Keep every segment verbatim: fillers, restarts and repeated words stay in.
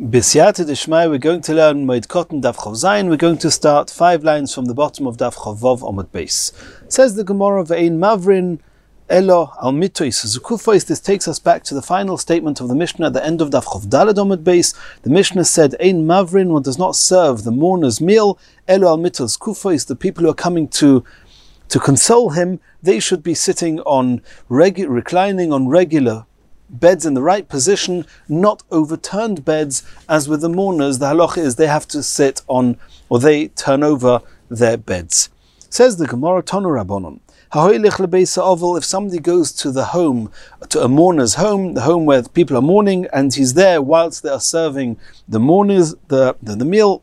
B'siyata d'shmai, we're going to learn Moed Katan Daf Chav Zayin. We're going to start five lines from the bottom of Daf Chav Vav Amud Beis. Says the Gemara, Ve'ein Mavrin Elo al Mitois Zukufois. This takes us back to the final statement of the Mishnah at the end of Daf Chav Daled Amud Beis. The Mishnah said, Ein Mavrin, one does not serve the mourner's meal. Elo al Mitois Zukufois, the people who are coming to to console him, they should be sitting on regu- reclining on regular beds in the right position, not overturned beds, as with the mourners, the halacha is they have to sit on, or they turn over their beds. Says the Gemara, Tanu Rabbanon, if somebody goes to the home, to a mourner's home, the home where people are mourning, and he's there whilst they are serving the mourners the, the, the meal,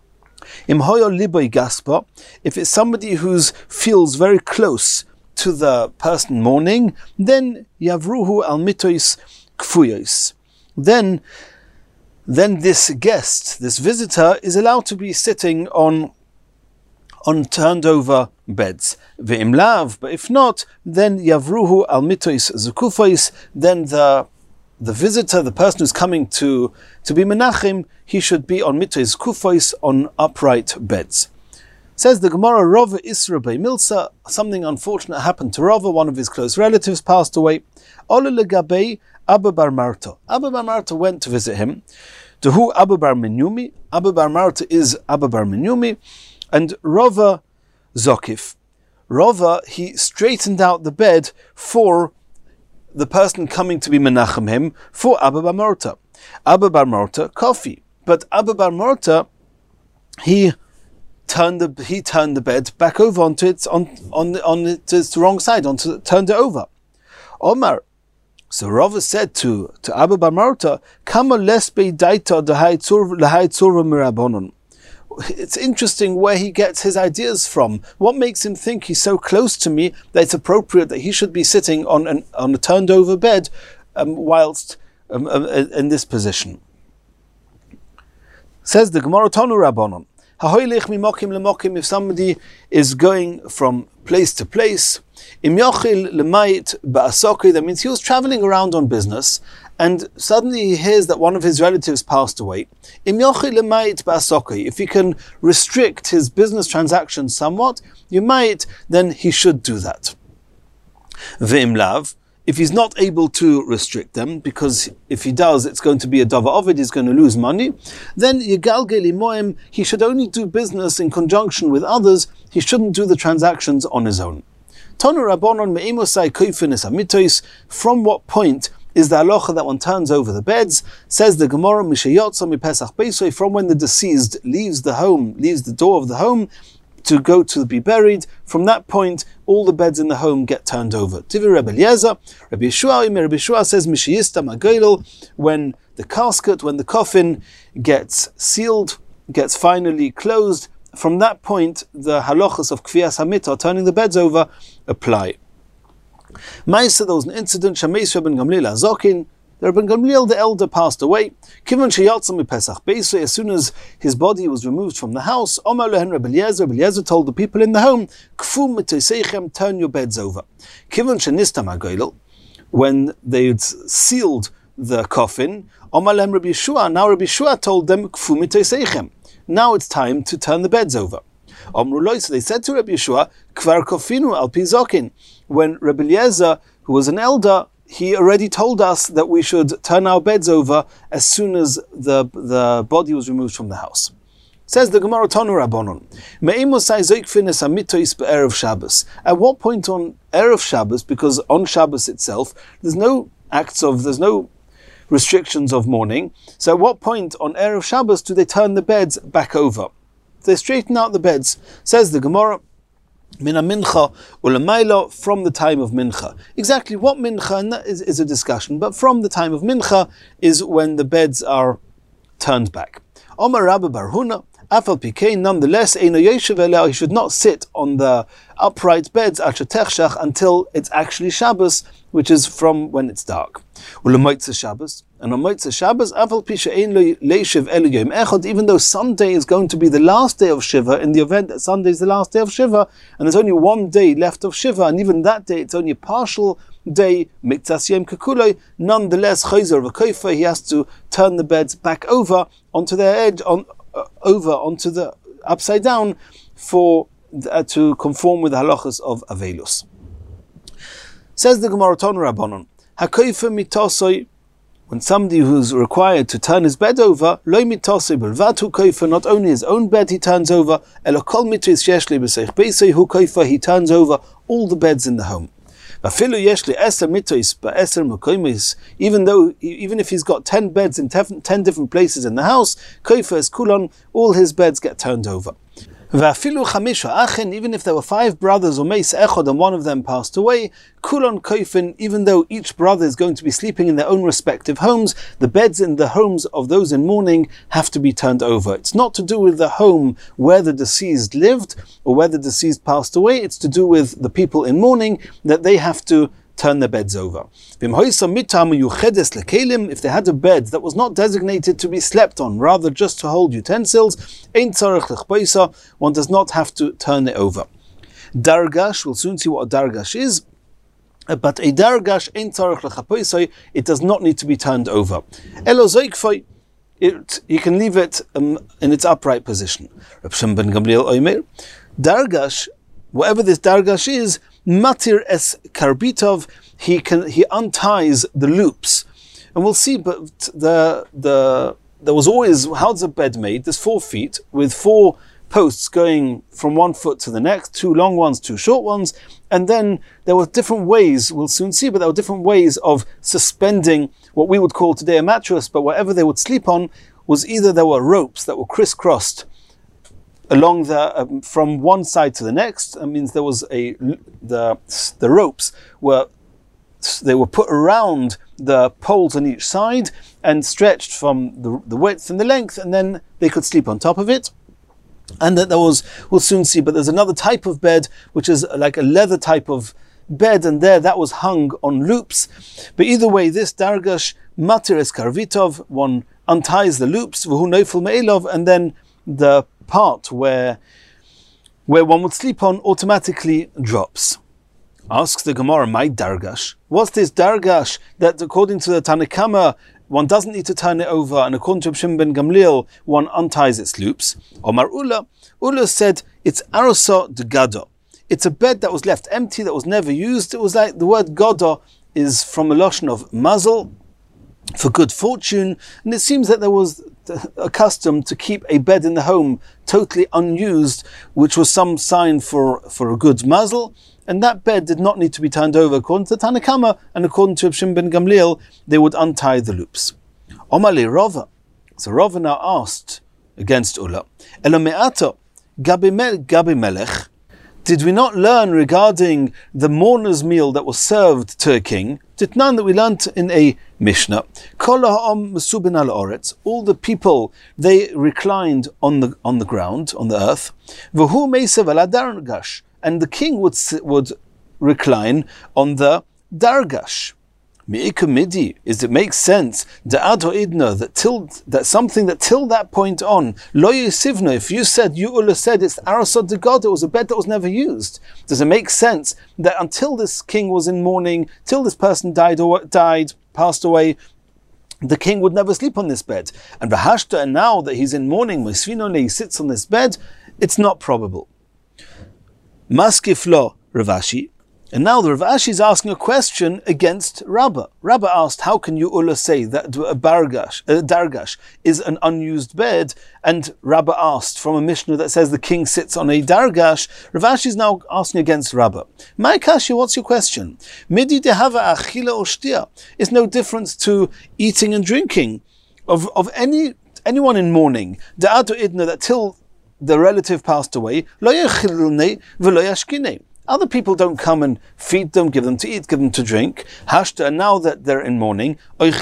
if it's somebody who feels very close to the person mourning, then Yavruhu al mitois kfuyos. Then, then this guest, this visitor, is allowed to be sitting on on turned over beds. Ve'im lav, but if not, then Yavruhu al mitois zukufos. Then the the visitor, the person who's coming to to be menachim, he should be on mitois kufos, on upright beds. Says the Gemara, Rava Isra Bei Milsa, something unfortunate happened to Rava, one of his close relatives passed away. Ola legabei Abba Bar Marta. Abba Bar Marta went to visit him. To who Abba Bar Minyumi? Abba Bar Marta is Abba Bar Minyumi. And Rava Zokif. Rava, he straightened out the bed for the person coming to be menachem him, for Abba Bar Marta. Abba Bar Marta, coffee. But Abba Bar Marta, he turned the he turned the bed back over onto its on on on its wrong side, onto turned it over. Omar, so Rava said to to Abba Bar Marta, Kama lesbe daita lahai tzurva mirabonon. It's interesting where he gets his ideas from. What makes him think he's so close to me that it's appropriate that he should be sitting on an on a turned over bed um, whilst um, uh, in this position? Says the Gemara, Tanu Rabbanon. If somebody is going from place to place, that means he was traveling around on business and suddenly he hears that one of his relatives passed away. If he can restrict his business transactions somewhat, you might, then he should do that. If he's not able to restrict them, because if he does, it's going to be a dava ovid, he's going to lose money, then yigalgel imoim, he should only do business in conjunction with others, he shouldn't do the transactions on his own. Tonu Rabbanon me'imosai koifenes amitois, from what point is the halacha that one turns over the beds? Says the Gemara, mishayotza mipesach beisoi, from when the deceased leaves the home, leaves the door of the home, to go to be buried, from that point, all the beds in the home get turned over. Tivi Rebbe Eliezer, Rabbi Yeshua, Rabbi Yeshua says, Mishiyista Magoilel, when the casket, when the coffin gets sealed, gets finally closed, from that point, the halachas of Kfiyas HaMitah, turning the beds over, apply. Ma'isa, there was an incident, Shameis Rabban Gamliel Azokin, the Rabban Gamliel the elder passed away. Kivan sheyatzam mipesach beisei, as soon as his body was removed from the house, Omar lehen Rabbi Eliezer, Rabbi Eliezer told the people in the home, Kfu mitoseichem, turn your beds over. Kivan shenistam hagoylel, when they had sealed the coffin, Omar lehen Rabbi Yeshua, now Rabbi Yeshua told them, Kfu mitoseichem, now it's time to turn the beds over. Omru loy, so they said to Rabbi Yeshua, Kvar kofinu al pi zokin, when Rabbi Eliezer, who was an elder, he already told us that we should turn our beds over as soon as the, the body was removed from the house. Says the Gemara, Tanu Rabbanon, Me'imosai zoikfines amitois be'erev Shabbos. At what point on Erev Shabbos, because on Shabbos itself, there's no acts of, there's no restrictions of mourning, so at what point on Erev Shabbos do they turn the beds back over? They straighten out the beds. Says the Gemara, Mina mincha ulamaila, from the time of mincha. Exactly what mincha is, is a discussion, but from the time of mincha is when the beds are turned back. Omar Rabba Bar Huna, afal pikein, nonetheless, eino yeshiv eleh, he should not sit on the upright beds achatechshach until it's actually Shabbos, which is from when it's dark. Ulamoitza Shabbos, and on Moitza Shabbos, afal pisha ein lo leishiv elu yom echad, even though Sunday is going to be the last day of Shiva, in the event that Sunday is the last day of Shiva, and there's only one day left of Shiva, and even that day it's only a partial day miktas yom kakuloi. Nonetheless, chayzer v'koifa, he has to turn the beds back over onto their edge, on uh, over onto the upside down, for uh, to conform with the halachas of avelus. Says the Gemara Ton Rabbanon, hakoifa mitosoi. When somebody who's required to turn his bed over, lo mitosei belvatu koifa, not only his own bed he turns over, elo kol mitris yeshli b'seich beisei hu koifa, he turns over all the beds in the home. Vafilu yeshli eser mitos ba'eser mekoimis, even though, even if he's got ten beds in ten different places in the house, koifa is kulon, all his beds get turned over. Vafilu chamisha achen, even if there were five brothers or meis echod and one of them passed away, kulon koifin, even though each brother is going to be sleeping in their own respective homes, the beds in the homes of those in mourning have to be turned over. It's not to do with the home where the deceased lived or where the deceased passed away, it's to do with the people in mourning, that they have to turn their beds over. If they had a bed that was not designated to be slept on, rather just to hold utensils, one does not have to turn it over. Dargash, we'll soon see what a dargash is, but a dargash, it does not need to be turned over. It, you can leave it um, in its upright position. Dargash, whatever this dargash is, matir es karbitov, he can he unties the loops, and we'll see. But the the there was always, how's a bed made? There's four feet with four posts going from one foot to the next, two long ones, two short ones, and then there were different ways. We'll soon see, but there were different ways of suspending what we would call today a mattress. But whatever they would sleep on was either there were ropes that were crisscrossed along the um, from one side to the next. That means there was a the the ropes were they were put around the poles on each side and stretched from the, the width and the length, and then they could sleep on top of it. And that there was, we'll soon see, but there's another type of bed which is like a leather type of bed, and there that was hung on loops. But either way, this dargash matir es karvitov, one unties the loops, v'hu neifel me'elov, and then the part where where one would sleep on automatically drops. Asks the Gemara, my dargash, what's this dargash that according to the Tanna Kamma one doesn't need to turn it over, and according to Shimon ben Gamliel one unties its loops? Omar Ula, Ula said it's arosa de gado. It's a bed that was left empty, that was never used. It was like the word gado is from a lotion of mazel, for good fortune, and it seems that there was accustomed to keep a bed in the home totally unused, which was some sign for, for a good mazel, and that bed did not need to be turned over. According to Tanna Kamma and according to Shimon ben Gamliel, they would untie the loops. Omali Rava. So Rava now asked against Ula, Ela me'ato gabi melech, did we not learn regarding the mourner's meal that was served to a king? Titnan, that we learnt in a Mishnah. Kol ha'om mesubin al oretz, all the people, they reclined on the on the ground, on the earth. V'hu meisev ala dargash, and the king would would recline on the dargash. Mi'ika midi, is it makes sense da'ad ha'idna, that till that something that till that point on, lo yisivna, if you said, you Ula said it's arasot de God, it was a bed that was never used. Does it make sense that until this king was in mourning, till this person died or died, passed away, the king would never sleep on this bed? And v'hashta, and now that he's in mourning, he sits on this bed, it's not probable. Maskif lo Rav Ashi. And now the Rav Ashi is asking a question against Rabbah. Rabbah asked, how can you Ula say that a, bargash, a dargash is an unused bed? And Rabbah asked from a Mishnah that says the king sits on a dargash. Rav Ashi is now asking against Rabbah. My Kashi, what's your question? Midi dehava achila oshtia. It's no difference to eating and drinking of, of any anyone in mourning. Da'atu idna, that till the relative passed away, lo yachilne v'lo yashkine. Other people don't come and feed them, give them to eat, give them to drink. Hashta, and now that they're in mourning,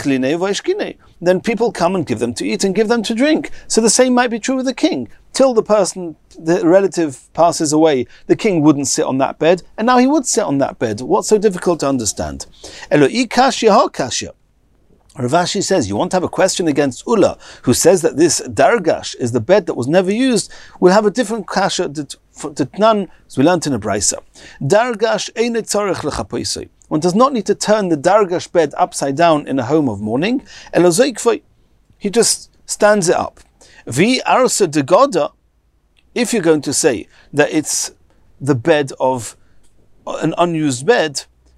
then people come and give them to eat and give them to drink. So the same might be true with the king. Till the person, the relative passes away, the king wouldn't sit on that bed, and now he would sit on that bed. What's so difficult to understand? Eloi kashya ha kashya. Rav Ashi says, you want to have a question against Ula, who says that this dargash is the bed that was never used. We'll have a different kasha Titnan, as we learned in a brisa. Dargash eine tzarech lechapoisei. One does not need to turn the dargash bed upside down in a home of mourning. He just stands it up. Vi arsa de goda, if you're going to say that it's the bed of an unused bed,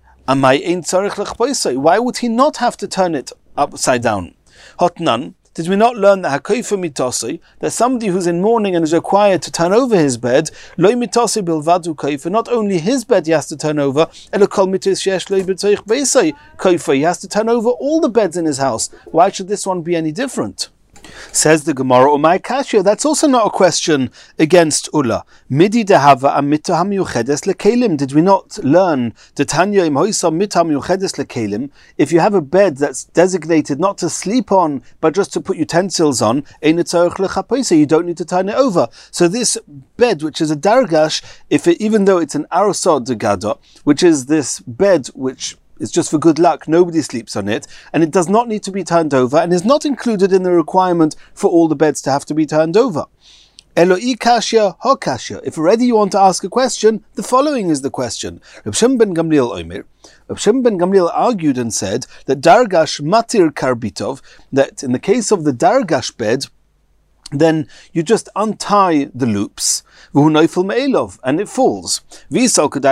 why would he not have to turn it upside down? Hotnan, did we not learn that hakoifa mitasi, that somebody who's in mourning and is required to turn over his bed, loy mitasi bilvadu koifa, not only his bed he has to turn over, elokol mitis yesh loy b'tzoich beisai koifa, he has to turn over all the beds in his house. Why should this one be any different? Says the Gemara, Umay Kashya, that's also not a question against Ula. Midi dehava am mitaham yuchedes lekelim. Did we not learn the Tanya im hoisa mitaham yuchedes lekelim? If you have a bed that's designated not to sleep on, but just to put utensils on, ein tzarich lechapoisa, you don't need to turn it over. So this bed, which is a dargash, if it, even though it's an arosod degada, which is this bed which it's just for good luck, nobody sleeps on it, and it does not need to be turned over, and is not included in the requirement for all the beds to have to be turned over. Eloi kashya ho kashya. If already you want to ask a question, the following is the question. Reb Shimon ben Gamliel Omer. Reb Shimon ben Gamliel argued and said that dargash matir karbitov, that in the case of the dargash bed, then you just untie the loops, and it falls. If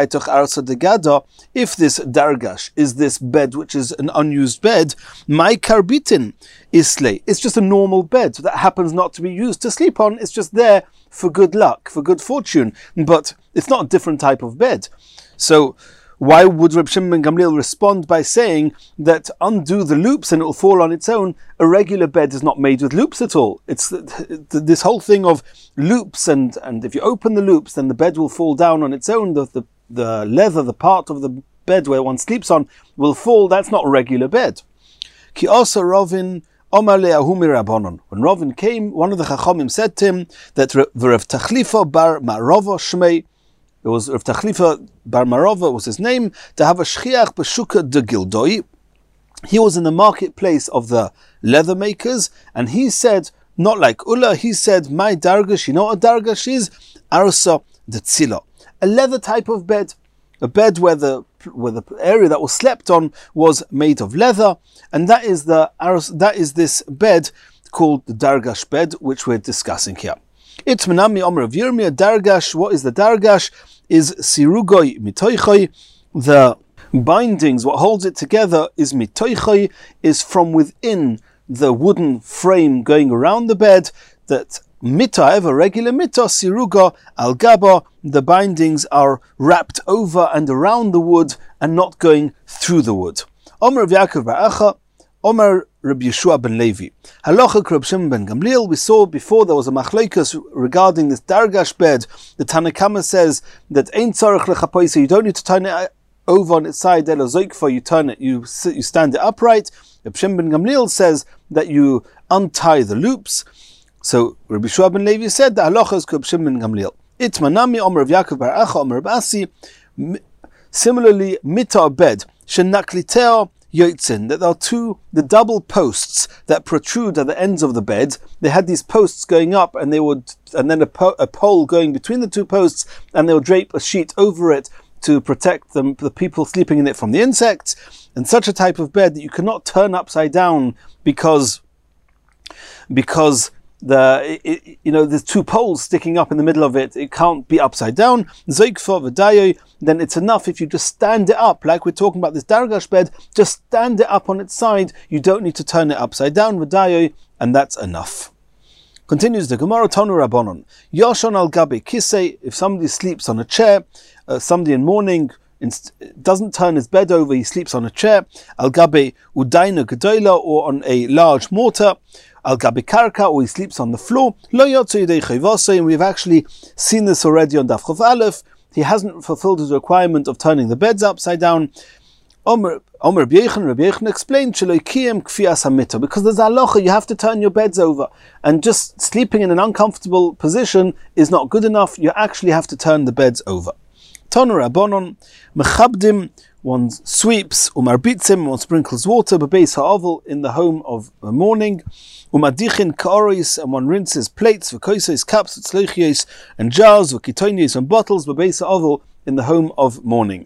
this dargash is this bed which is an unused bed, my karbitin isle, it's just a normal bed that happens not to be used to sleep on, it's just there for good luck, for good fortune, but it's not a different type of bed. So why would Reb Shimon ben Gamliel respond by saying that undo the loops and it will fall on its own? A regular bed is not made with loops at all. It's this whole thing of loops, and, and if you open the loops, then the bed will fall down on its own. The, the, the leather, the part of the bed where one sleeps on, will fall. That's not a regular bed. Ki also Rovin Omar le'ahumi Rabbanon. When Rovin came, one of the Chachamim said to him that Rav Tachlifa bar Marova Shmei, it was Rav Tachlifa bar Marova was his name, to have a shchiach b'shuka de Gildoi. He was in the marketplace of the leather makers, and he said, not like Ula, he said, my dargash, you know what a dargash is? Arsa de tzila. A leather type of bed. A bed where the where the area that was slept on was made of leather, and that is the that is this bed called the dargash bed, which we're discussing here. It's Menami Omer of Yirmiyah, dargash. What is the dargash? Is sirugoi mitoichoi. The bindings, what holds it together, is mitoichoi, is from within the wooden frame going around the bed. That mita, ever regular mita, siruga al gaba, the bindings are wrapped over and around the wood and not going through the wood. Omer of Yaakov bar Acha, Omer Rabbi Yeshua ben Levi. Halacha Reb Shimon ben Gamliel. We saw before there was a machlokes regarding this dargash bed. The Tanna Kama says that ein tzarich lechapoisa, you don't need to turn it over on its side. Elo zoikfa, you turn it, you you stand it upright. Reb Shimon ben Gamliel says that you untie the loops. So Rabbi Yeshua ben Levi said that halacha is Reb Shimon ben Gamliel. Itmanami Omer of Yaakov bar Acha Omer Reb Asi. Similarly, mita bed shenakliteo yotzin, that there are two, the double posts that protrude at the ends of the bed. They had these posts going up, and they would, and then a, po- a pole going between the two posts, and they would drape a sheet over it to protect them, the people sleeping in it from the insects. And such a type of bed that you cannot turn upside down because, because the it, you know there's two poles sticking up in the middle of it. It can't be upside down. Zoikfa v'dayo. Then it's enough if you just stand it up, like we're talking about this dargash bed. Just stand it up on its side. You don't need to turn it upside down, v'dayo, and that's enough. Continues the Gemara, Tanu Rabbanon. Yoshon al gabe kisei. If somebody sleeps on a chair, uh, somebody in mourning inst- doesn't turn his bed over, he sleeps on a chair. Al gabe udaina gedola, or on a large mortar. Al gabe karka, or he sleeps on the floor. Lo yotzu yidei chayvasei, and we've actually seen this already on Daf Chav Aleph. He hasn't fulfilled his requirement of turning the beds upside down. Omer Rabbi Yechon, Rabbi Yechon explained, because there's halacha, you have to turn your beds over. And just sleeping in an uncomfortable position is not good enough. You actually have to turn the beds over. Tonu Rabbanon, mechabdim, one sweeps, umarbitzim, one sprinkles water, bebeis ha'ovel, in the home of mourning, umadichin ka'oris, and one rinses plates, v'koisos, cups, v'tzloichios, and jars, v'kitoinios, and bottles, bebeis ha'ovel, in the home of mourning.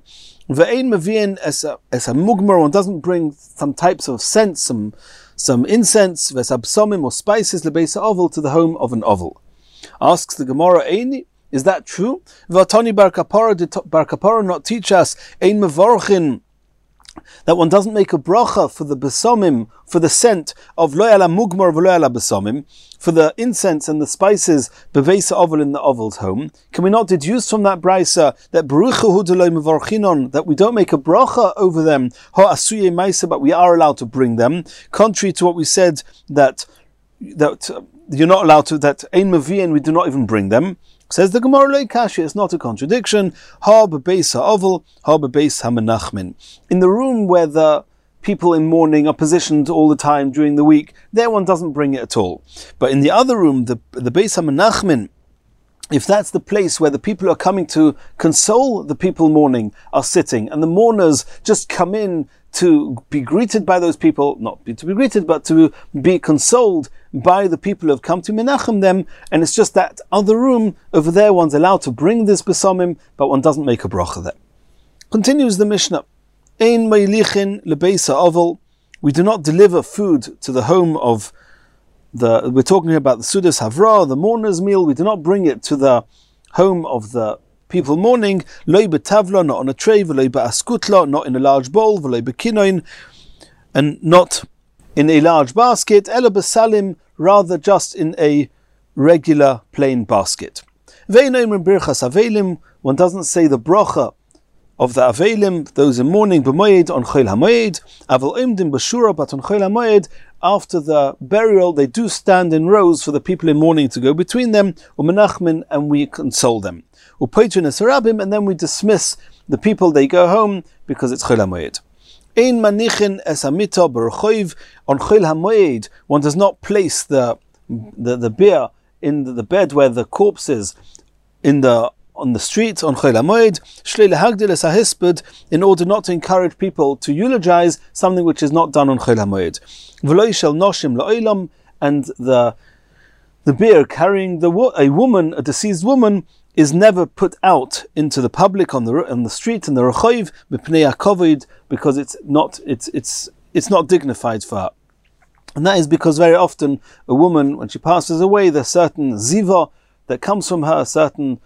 Ve'ein mevi'in as a as a mugmar, one doesn't bring some types of scents, some some incense, vesabsomim or spices lebeisa oval to the home of an oval. Asks the Gemara, Eini, is that true? Vatani bar kapara, did bar kapara not teach us ein mevorchin, that one doesn't make a bracha for the besomim, for the scent of lo ala mugmar v'lo ala besomim, for the incense and the spices beveisa oval in the oval's home? Can we not deduce from that brisa that baruchu hu lo mevorchinon, that we don't make a bracha over them, ha asuye maisa, but we are allowed to bring them, contrary to what we said that that uh, you're not allowed to, that ein mevi'in, we do not even bring them? Says the Gemara, Lo Kashi, it's not a contradiction. Ha bebeis ha'ovel, ha bebeis ha'menachmin. In the room where the people in mourning are positioned all the time during the week, there one doesn't bring it at all. But in the other room, the the beis ha'menachmin, if that's the place where the people who are coming to console the people mourning are sitting, and the mourners just come in to be greeted by those people, not be, to be greeted, but to be consoled by the people who have come to menachem them, and it's just that other room over there, one's allowed to bring this besomim, but one doesn't make a bracha there. Continues the Mishnah, Ein meilichin lebeisa oval, we do not deliver food to the home of the, we're talking here about the Sudas Havra, the mourner's meal, we do not bring it to the home of the people mourning, loy betavla, not on a tray, v'loy be'askutla, not in a large bowl, v'loy bekinoin, and not in a large basket, ela besalim, rather just in a regular plain basket. Ve'inoim birchas avelim, one doesn't say the bracha of the avelim, those in mourning, b'moed, on chol hamoed, aval imdim b'shura, but on chol hamoed, after the burial, they do stand in rows for the people in mourning to go between them, u'menachmin, and we console them. U'poitrin es harabim, and then we dismiss the people, they go home, because it's chol hamoed. Ein manichin es hamita b'rechoiv, on chol hamoed, one does not place the the, the beer in the, the bed where the corpse is, in the on the street, on chol hamoed, shlei lehagdil es hahisped, in order not to encourage people to eulogize something which is not done on chol hamoed. V'lo yishel noshim la'olam, and the the beer carrying the a woman, a deceased woman, is never put out into the public on the on the street in the rechoiv b'pnei hakovod, because it's not it's it's it's not dignified for her, and that is because very often a woman, when she passes away, there's certain ziva that comes from her, certain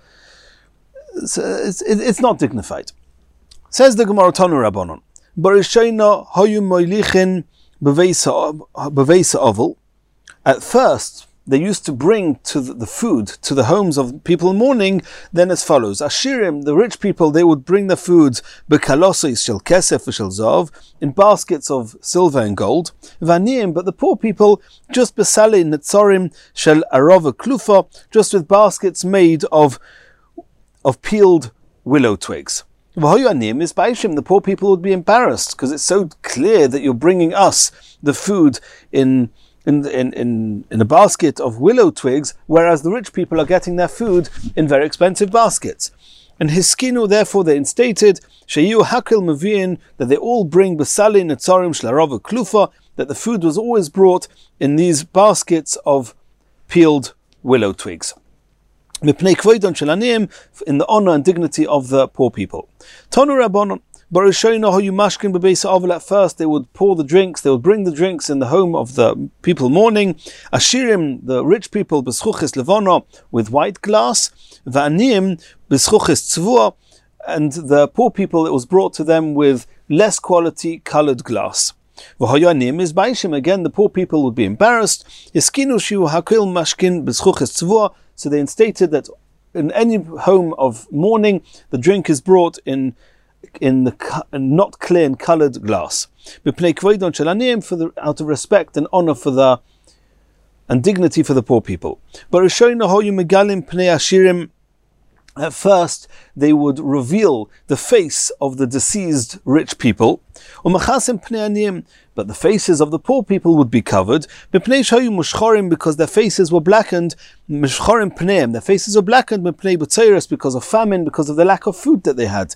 it's it's, it's not dignified. Says the Gemara Tanu Rabbanon, Barishayna hoyu moilichin beveisa oval. At first, they used to bring to the, the food to the homes of people mourning, then as follows. Ashirim, the rich people, they would bring the food bekalosos shel kesef v'shel zav, in baskets of silver and gold. Vaniyim, but the poor people, just besale netzorim shel arova klufa, just with baskets made of of peeled willow twigs. V'hoyanim is baishim, the poor people would be embarrassed, because it's so clear that you're bringing us the food in In, in, in, in a basket of willow twigs, whereas the rich people are getting their food in very expensive baskets. And hiskinu, therefore they instated, sheyu hakil maviin, that they all bring besalin netzarim shlarava klufa, that the food was always brought in these baskets of peeled willow twigs. Mipnei kvoidon shelanim, in the honor and dignity of the poor people. Tonu Rabbanon, at first they would pour the drinks, they would bring the drinks in the home of the people mourning. Ashirim, the rich people, b'schuchis levana, with white glass. V'aniyim, b'schuchis tzvua, and the poor people, it was brought to them with less quality coloured glass. V'hoyanim is baishim, again the poor people would be embarrassed. Yeskinu shiu hakil mashkin b'schuchis tzvua, so they instated that in any home of mourning, the drink is brought in in the not clear and coloured glass. For the, out of respect and honour for the and dignity for the poor people. But at first they would reveal the face of the deceased rich people, but the faces of the poor people would be covered, because their faces were blackened. Their faces were blackened because of famine, because of the lack of food that they had.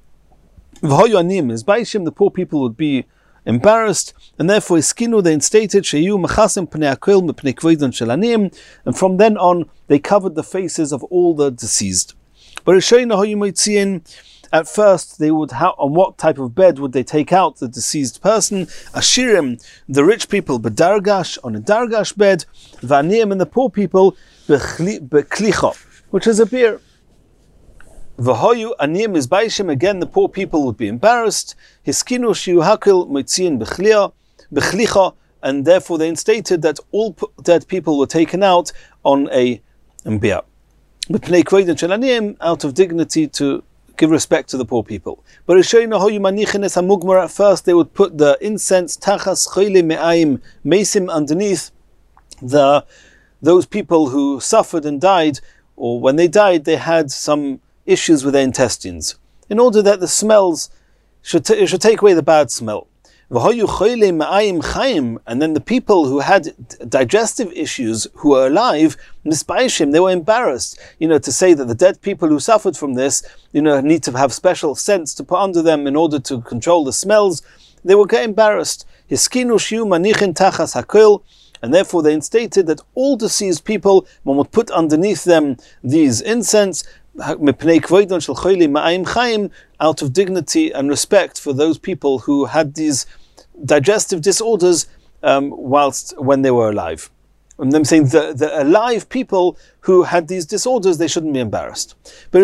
Is baishim, the poor people would be embarrassed, and therefore iskinu, they instated sheyu mechasim pnei hakol mipnei kvoidon shel aniyim, and from then on they covered the faces of all the deceased. But At first, they would ha- on what type of bed would they take out the deceased person? Ashirim, the rich people, bedargash, on a dargash bed, v'aniyim, and the poor people, beklicha, which is a beer. V'hoyu aniyim is baishim, again the poor people would be embarrassed. Hiskinu shiu hakil mitziin bechlicha, and therefore they instated that all dead people were taken out on a beer. Out of dignity to give respect to the poor people. But at first they would put the incense tachas choyle me'ayim mesim underneath the those people who suffered and died, or when they died they had some issues with their intestines, in order that the smells should, t- should take away the bad smell. And then the people who had digestive issues, who were alive, they were embarrassed, you know, to say that the dead people who suffered from this, you know, need to have special scents to put under them in order to control the smells. They would get embarrassed. And therefore they instated that all deceased people, one would put underneath them these incense, out of dignity and respect for those people who had these digestive disorders um, whilst when they were alive. And them saying the, the alive people who had these disorders, they shouldn't be embarrassed. At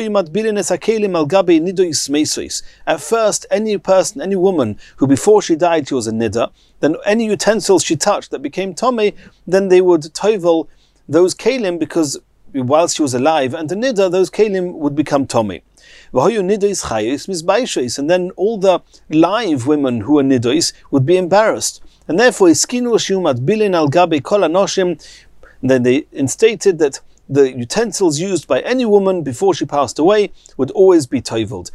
first, any person, any woman who before she died she was a nida, then any utensils she touched that became tomei, then they would tovel those kelim, because whilst she was alive and the nida, those kelim would become tomei. And then all the live women who were nidois would be embarrassed. And therefore, then they instated that the utensils used by any woman before she passed away would always be toveled,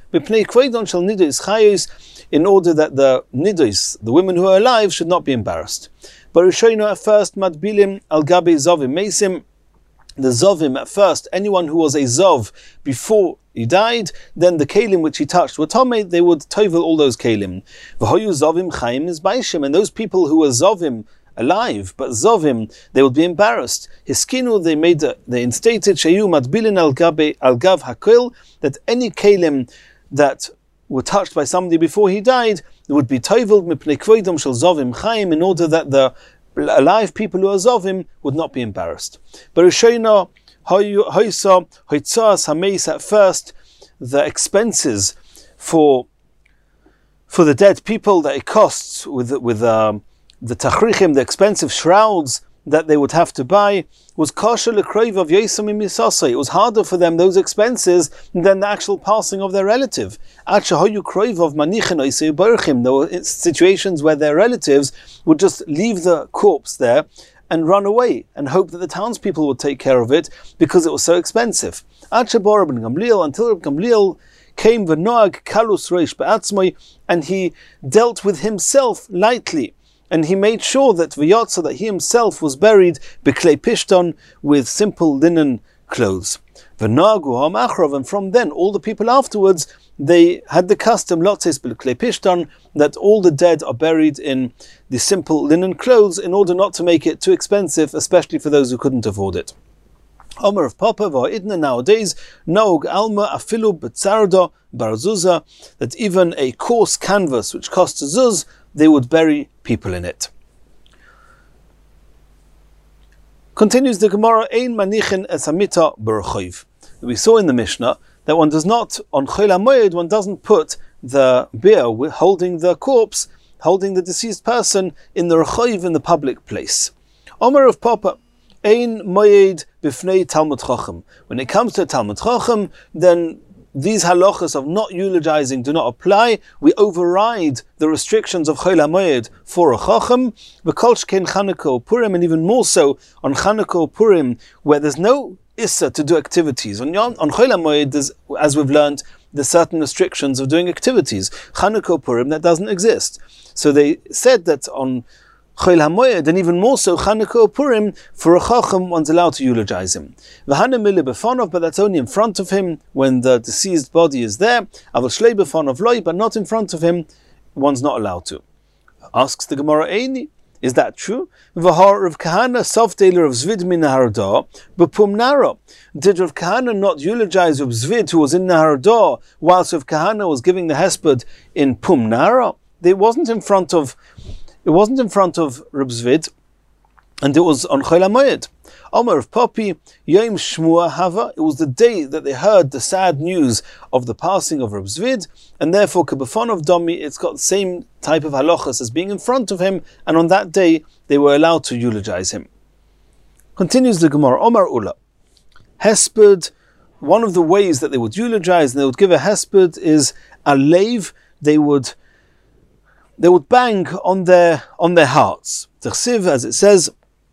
in order that the nidois, the women who are alive, should not be embarrassed. But at first, madbilim al gabi zovim mesim, the zovim at first, anyone who was a zov before he died, then the kelim which he touched were tomei, they would tovel all those kelim. V'hoyu zovim chayim is baishim, and those people who were zovim alive, but zovim, they would be embarrassed. Hiskinu, they made, a, they instated shayu matbilin al gabe al gav hakil, that any kelim that were touched by somebody before he died would be toveled mipnei kvoidom shel zovim chayim, in order that the alive people who are zovim would not be embarrassed. But Rishona Hoysa Hoytzas Hameis, at first the expenses for for the dead people that it costs with with um, the tachrichim, the expensive shrouds that they would have to buy, was kosher lekroiv of Yesam Misasa. It was harder for them, those expenses, than the actual passing of their relative. Achahoyu kroiv of manichin oisei borchim. There were situations where their relatives would just leave the corpse there and run away and hope that the townspeople would take care of it because it was so expensive. Achabor ben Gamliel, until Gamliel came v'noag kalus reish be'atzmoi, and he dealt with himself lightly. And he made sure that V'yotza, that he himself was buried b'klei pishton, with simple linen clothes. V'nagu ha'machrov, and from then all the people afterwards, they had the custom lotzes b'klei pishton, that all the dead are buried in the simple linen clothes, in order not to make it too expensive, especially for those who couldn't afford it. Omer of Papa v'ha'idna, nowadays noog alma afilu b'tzardo barzuza, that even a coarse canvas which costs a zuz, they would bury people in it. Continues the Gemara, Ein manichin es hamita b'rechoiv. We saw in the Mishnah that one does not, on Chol HaMoed, one doesn't put the beer holding the corpse, holding the deceased person, in the rechoiv, in the public place. Omer of Papa, Ein moed b'fnei Talmud Chacham. When it comes to Talmud Chacham, then these halachas of not eulogizing do not apply. We override the restrictions of Chol HaMoed for a Chacham, v'kol sheken Chanukah Purim, and even more so on Chanukah Purim, where there's no issa to do activities. On, on Chol HaMoed, as we've learned, there's certain restrictions of doing activities. Chanukah Purim, that doesn't exist. So they said that on Chol HaMoed, and even more so Chanukah Purim, for a Chacham, one's allowed to eulogize him. V'hana mile befonov, but that's only in front of him when the deceased body is there. Avol shlei befonov loy, but not in front of him, one's not allowed to. Asks the Gemara, Eini, Is that true? V'har Rav Kahana sof dealer of Zvid min Nahardah b'pum nara. Did Rav Kahana not eulogize Rav Zvid, who was in Nahardah, whilst Rav Kahana was giving the hesped in Pum Nara? It wasn't in front of, it wasn't in front of Rav Zvid, and it was on Chol HaMoed. Omer of Popi, Yom Shmua Hava. It was the day that they heard the sad news of the passing of Rav Zvid, and therefore Kebafon of Domi, it's got the same type of halachas as being in front of him, and on that day they were allowed to eulogize him. Continues the Gemara, Omar Ula. Hesped, one of the ways that they would eulogize and they would give a hesped is a lave. They would they would bang on their on their hearts. T'chsiv, as it says,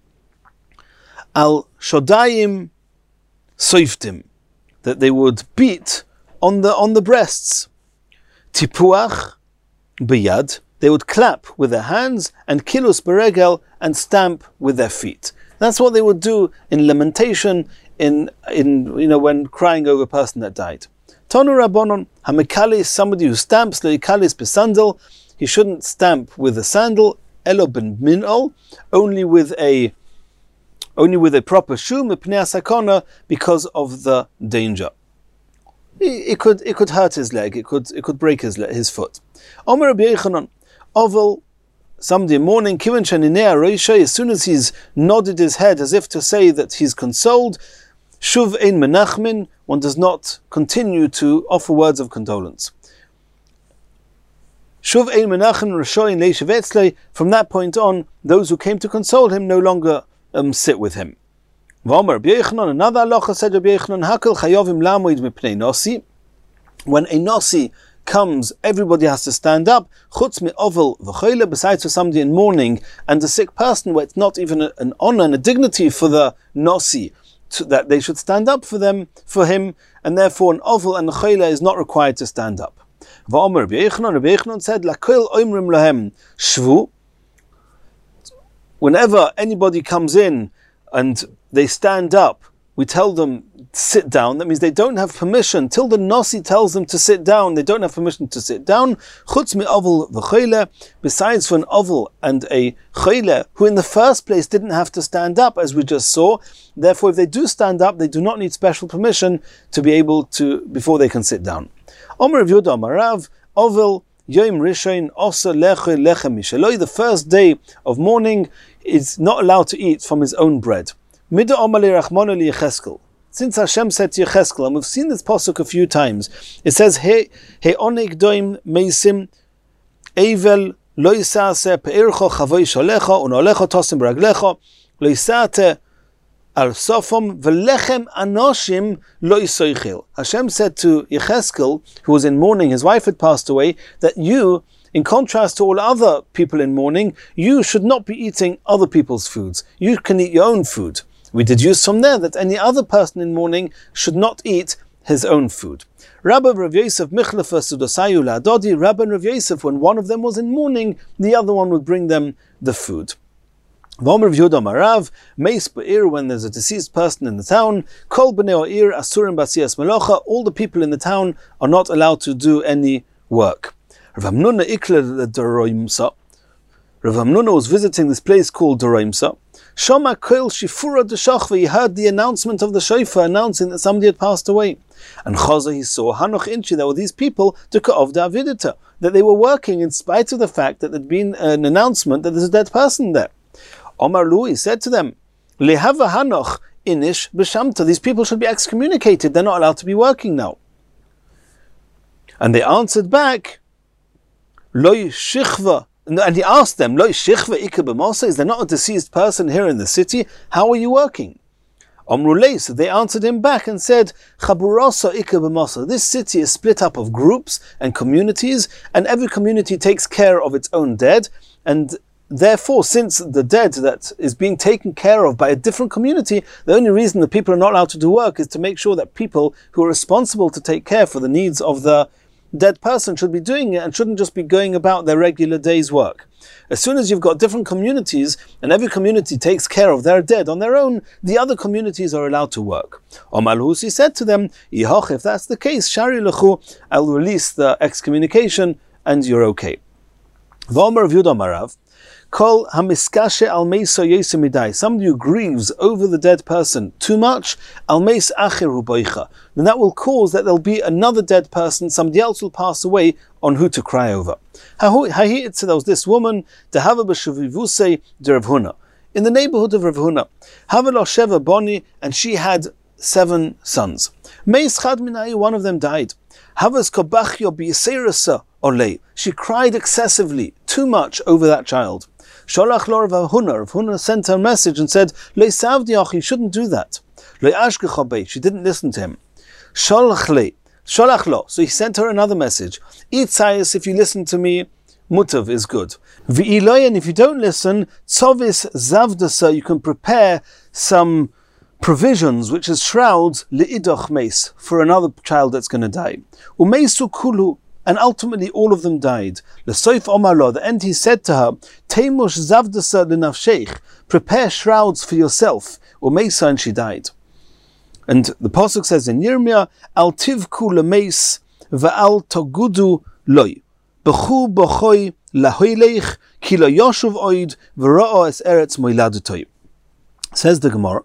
Al Shodayim Soiftim, that they would beat on the on the breasts. Tipuach Biyad, they would clap with their hands, and Kilus Beregel, and stamp with their feet. That's what they would do in lamentation, in in you know when crying over a person that died. Tonu Rabbanon Hamikali, somebody who stamps leikalis besandal, he shouldn't stamp with a sandal, elo ben minol, only with a only with a proper shoe, mipnei sakona, because of the danger. It could it could hurt his leg, it could it could break his his foot. Omer Rabbi Yechanan, oval, somebody in mourning, kivan sheninei roisha, as soon as he's nodded his head as if to say that he's consoled, shuv ein menachmin, one does not continue to offer words of condolence. Shuv ein menachin rashoin leishav etzlei, from that point on, those who came to console him no longer um, sit with him. V'omer Rabbi Yechanan, another halacha said Rabbi Yechanan, hakel chayovim lamoid mipnei nosi. When a nosi comes, everybody has to stand up. Chutz mi'ovel v'choyle, besides for somebody in mourning and a sick person, where it's not even a, an honor and a dignity for the nosi to, that they should stand up for them, for him, and therefore an ovel and a choyle is not required to stand up. V'omer Rabbi Yechanan, Rabbi Yechanan said, lakol oimrim lahem shvu. Whenever anybody comes in and they stand up, we tell them sit down. That means they don't have permission. Till the Nasi tells them to sit down, they don't have permission to sit down. Chutz mi ovel v'choyle, besides for an ovel and a choyle, who in the first place didn't have to stand up, as we just saw. Therefore, if they do stand up, they do not need special permission to be able to, before they can sit down. Omer Rav Yehuda Amar Rav, ovel Yom Rishon Osa Leche Lechem Mishaloi, the first day of mourning, is not allowed to eat from his own bread. Mida Omar Rachmana li Yecheskel. Since Hashem said to Yecheskel, and we've seen this pasuk a few times, it says, He He onig doim meisim evel lo yisase peircho chavoi shalecha unolecha tosim braglecha lo yisate al sofom v'lechem anoshim lo yisoichil. Hashem said to Yecheskel, who was in mourning, his wife had passed away, that you, in contrast to all other people in mourning, you should not be eating other people's foods. You can eat your own food. We deduce from there that any other person in mourning should not eat his own food. Rabbi Rav Yosef Michlefa Sudosayu La'adodi, Rabbi Rav Yosef, when one of them was in mourning, the other one would bring them the food. V'omer Rav Yehuda Amar Rav, Meis Ba'ir, when there's a deceased person in the town, Kol B'nei Ha'ir Asurim B'asiyas Melocha, all the people in the town are not allowed to do any work. Rav Hamnuna Ikler Doroimsa. Rav Hamnuna was visiting this place called Doroimsa. Shama Koil Shifura Deshachva, he heard the announcement of the shofar announcing that somebody had passed away. And Chaza, he saw Hanoch Inchi, there were these people to Ka'ov Davidita, that they were working in spite of the fact that there'd been an announcement that there's a dead person there. Omar Lu, he said to them, Lehava Hanoch Inish B'Shamta, these people should be excommunicated, they're not allowed to be working now. And they answered back, Loi Shichva, and he asked them, Loi Shichva Ika B'Mosa, is there not a deceased person here in the city? How are you working? Omrulei, so they answered him back and said, Chaburasa Ika B'Mosa, this city is split up of groups and communities, and every community takes care of its own dead, and therefore, since the dead that is being taken care of by a different community, the only reason the people are not allowed to do work is to make sure that people who are responsible to take care for the needs of the dead person should be doing it and shouldn't just be going about their regular day's work. As soon as you've got different communities and every community takes care of their dead on their own, the other communities are allowed to work. Omar Husi said to them, Ihoch, if that's the case, Shari Lechu, I'll release the excommunication and you're okay. V'Omar Rav Yehuda Amar Rav, Kol hamiskashe al meiso yosemidai. Somebody who grieves over the dead person too much, al meis acheru boicha. Then that will cause that there'll be another dead person, somebody else will pass away on who to cry over. There was this woman, Dehava b'shavivusei de Rav Huna, in the neighborhood of Rav Huna. Havelo sheva boni, and she had seven sons. Meis chad minai, one of them died. Havas kobachyo b'yiserasa olei. She cried excessively, too much over that child. Sholach lo Rav Huna. Rav Huna sent her a message and said, Lo savdiach, you shouldn't do that. Lo ashkecha bei. She didn't listen to him. Sholach le. Sholach lo. So he sent her another message. Itzayis, if you listen to me, mutav is good. V'iloy, and if you don't listen, tzovis zavdasa, you can prepare some provisions, which is shrouds, li'idoch meis, for another child that's going to die. Umeisu kulu, and ultimately all of them died. L'soif omar lo, the end he said to her, Teimush zavdasa l'nafsheich, prepare shrouds for yourself. Umeisa, and she died. And the pasuk says in Yirmiyah, Al tivku lemeis, va'al togudu loy. B'chu b'choi lahoileich, ki lo yoshuv oid, v'ra'o es eretz moiladutoy. Says the Gemara,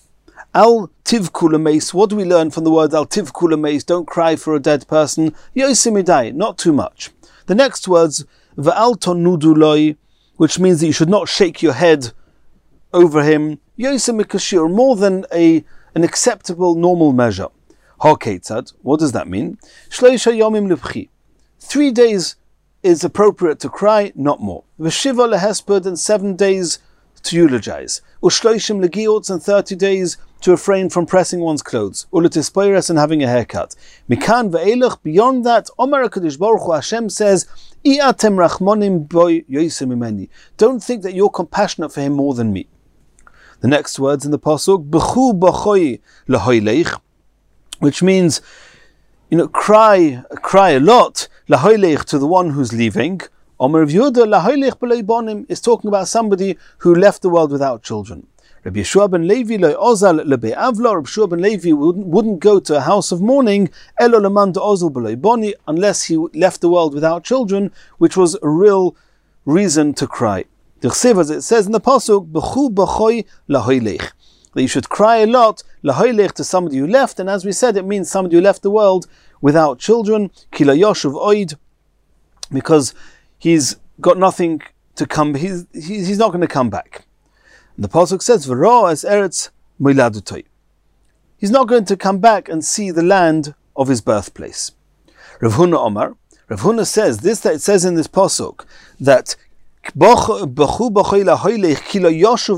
Al tivku lemeis, what do we learn from the word Al tivku lemeis? Don't cry for a dead person. Yosimidai, not too much. The next words, Va'al tonudu loy, which means that you should not shake your head over him. Yosimikashir, more than a an acceptable normal measure. Ha-ketzad, what does that mean? Shloisha yomim libchi. Three days is appropriate to cry, not more. V'shiva lehesped, and seven days to eulogize. Ushloishim legiot, and thirty days to refrain from pressing one's clothes. Uletispoires, and having a haircut. Mikan ve'elech, beyond that, Omer HaKadosh Baruch Hu, Hashem says, I'atem rachmonim boy yosim imeni. Don't think that you're compassionate for him more than me. The next words in the pasuk, B'chu b'choi lahoileich, which means, you know, cry, cry a lot, lahoileich, to the one who's leaving. Omer of Yehuda, lahoileich b'loi bonim, is talking about somebody who left the world without children. Rabbi Yeshua ben Levi lo ozal lebe avlo. Rabbi Yeshua ben Levi wouldn't, wouldn't go to a house of mourning elo leman de ozal b'loi boni, unless he left the world without children, which was a real reason to cry. As it says in the pasuk, B'chu b'choi lahoileich, that you should cry a lot, lahoileich, to somebody who left, and as we said, it means somebody who left the world without children, ki la yoshuv oid, because he's got nothing to come, he's, he's not going to come back. And the pasuk says, V'ro es eretz moiladutoy, he's not going to come back and see the land of his birthplace. Rav Huna Omar, Rav Huna says, this that it says in this pasuk, that what does it mean, kila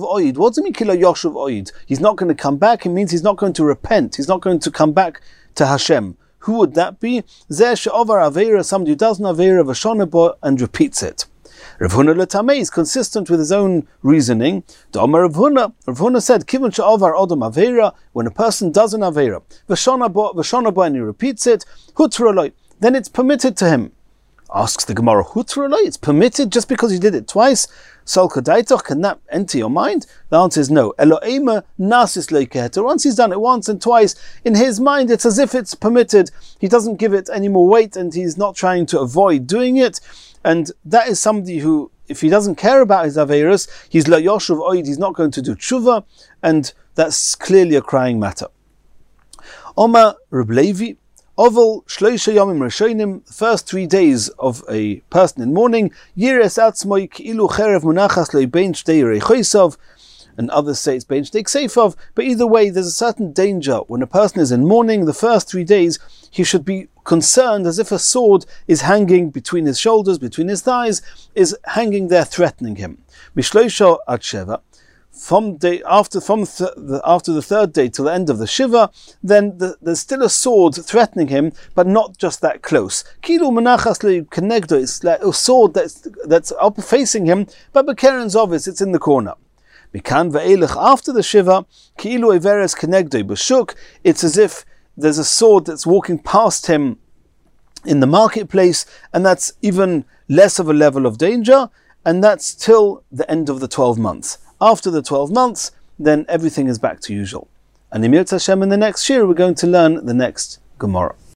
yoshuv oid? He's not going to come back. It means he's not going to repent. He's not going to come back to Hashem. Who would that be? Zeh she'ovar aveira, somebody who does an aveira v'shonebo and repeats it. Rav Huna letamei is consistent with his own reasoning. The Omer Rav Huna, Rav Huna said, Kivon she'ovar odom aveira, when a person does an aveira v'shonebo and he repeats it, hutroloi, then it's permitted to him. Asks the Gemara, Hutroloi, it's permitted just because you did it twice? Sol kadaitoch, can that enter your mind? The answer is no. Eloema nasis leikeheter. Once he's done it once and twice, in his mind it's as if it's permitted. He doesn't give it any more weight and he's not trying to avoid doing it. And that is somebody who, if he doesn't care about his Aveirus, he's la yoshuv oid, he's not going to do tshuva, and that's clearly a crying matter. Oma Reb Levi, Oval shloisha yomim rishonim, the first three days of a person in mourning, Yires atzmoi ki'ilu cherev munachas lo bein shtei reichoisov, and others say it's bein shtei kseifov, but either way there's a certain danger. When a person is in mourning, the first three days, he should be concerned as if a sword is hanging between his shoulders, between his thighs, is hanging there threatening him. Mishloisha at sheva, From day after from th- the, after the third day till the end of the shiva, then the, there's still a sword threatening him, but not just that close. Kilu menachas le kenegdo, it's like a sword that's that's up facing him, but bekeren's obvious, it's in the corner. Mikan ve'elech, after the shiva, kilu everes kenegdo b'shuk, it's as if there's a sword that's walking past him in the marketplace, and that's even less of a level of danger, and that's till the end of the twelve months. After the twelve months, then everything is back to usual. And in Yirtzeh Hashem, in the next year, we're going to learn the next Gemara.